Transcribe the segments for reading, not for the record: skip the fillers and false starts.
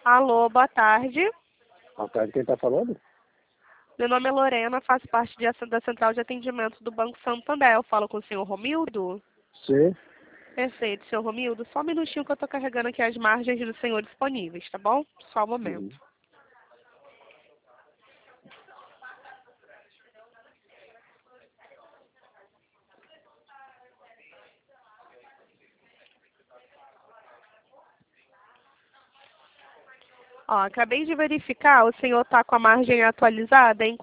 Alô, boa tarde. Boa tarde, quem está falando? Meu nome é Lorena, faço parte da Central de Atendimento do Banco Santander. Eu falo com o senhor Romildo? Sim. Perfeito, senhor Romildo. Só um minutinho que eu estou carregando aqui as margens do senhor disponíveis, tá bom? Só um momento. Uhum. Ó, acabei de verificar, o senhor está com a margem atualizada em R$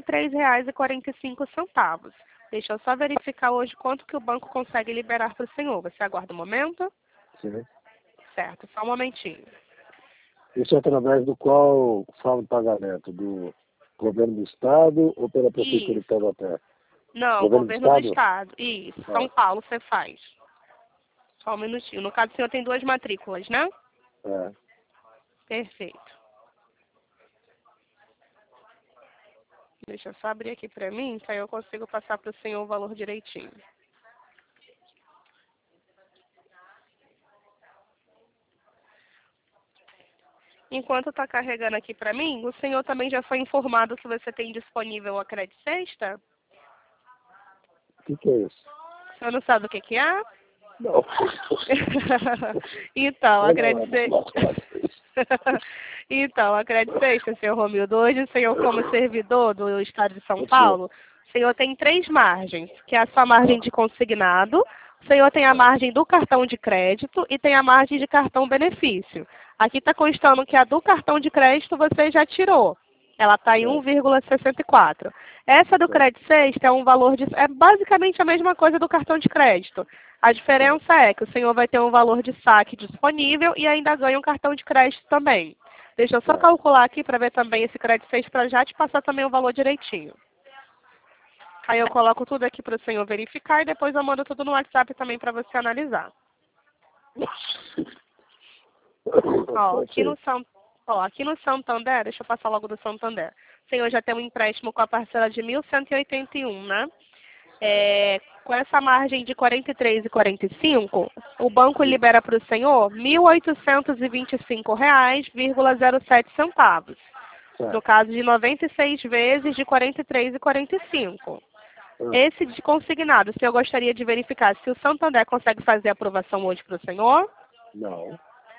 43,45. Deixa eu só verificar hoje quanto que o banco consegue liberar para o senhor. Você aguarda um momento? Sim. Certo, só um momentinho. Isso é através do qual forma de pagamento? Do governo do Estado ou pela Prefeitura de Isso. Taubaté? Não, Governo do governo do Estado? estado. Isso, São Ah, Paulo você faz. Só um minutinho. No caso, o senhor tem 2 matrículas, né? é. Perfeito. Deixa eu só abrir aqui para mim, que aí eu consigo passar para o senhor o valor direitinho. Enquanto está carregando aqui para mim, o senhor também já foi informado que você tem disponível a Credit Sexta? O que é isso? O senhor não sabe o que que é? Não. Então, a Credit Não. Sexta... Então, a Credit Sexta, senhor Romildo, hoje o senhor como servidor do Estado de São Sim. Paulo, o senhor tem 3 margens, que é a sua margem de consignado, o senhor tem a margem do cartão de crédito e tem a margem de cartão benefício. Aqui está constando que a do cartão de crédito você já tirou. Ela está em 1,64. Essa do Credit Sexta é um valor de... É basicamente a mesma coisa do cartão de crédito. A diferença é que o senhor vai ter um valor de saque disponível e ainda ganha um cartão de crédito também. Deixa eu só calcular aqui para ver também esse Credit Sexta para já te passar também o valor direitinho. Aí eu coloco tudo aqui para o senhor verificar e depois eu mando tudo no WhatsApp também para você analisar. Aqui no Santander, deixa eu passar logo do Santander. O senhor já tem um empréstimo com a parcela de 1.181, né? Com essa margem de R$ 43,45, o banco libera para o senhor R$ 1.825,07. No caso de 96 vezes de R$ 43,45. Esse de consignado, o senhor gostaria de verificar se o Santander consegue fazer a aprovação hoje para o senhor? Não.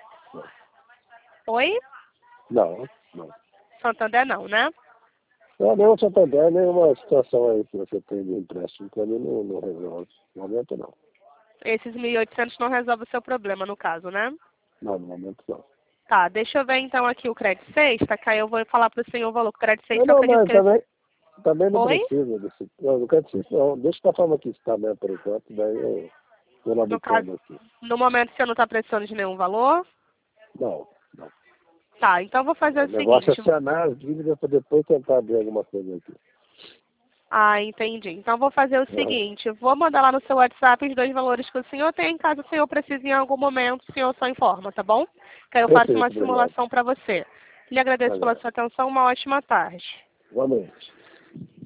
Oi? Não. Santander não, né? Não, nem Santander, nenhuma situação aí que você tem de empréstimo, para mim não resolve. No momento não. Esses 1.800 não resolve o seu problema, no caso, né? Não, no momento não. Tá, deixa eu ver então aqui o Credit Sexta, que aí eu vou falar para o senhor o valor. O Credit Sexta, Não, eu acredito mas que ele... também não Oi? precisa desse. Não quero dizer não. Deixa da forma que está mesmo por enquanto, daí eu vou No labutando caso, aqui. no momento o senhor não está precisando de nenhum valor? Não. Tá, então eu vou fazer O o negócio é seguinte. sanar as dívidas para depois tentar ver alguma coisa aqui. Ah, entendi. Então eu vou fazer o seguinte, vou mandar lá no seu WhatsApp os 2 valores que o senhor tem, caso o senhor precise em algum momento, o senhor só informa, tá bom? Que aí eu faço uma Perfeito, obrigado. simulação para você. Lhe agradeço pela sua atenção, uma ótima tarde. Boa noite.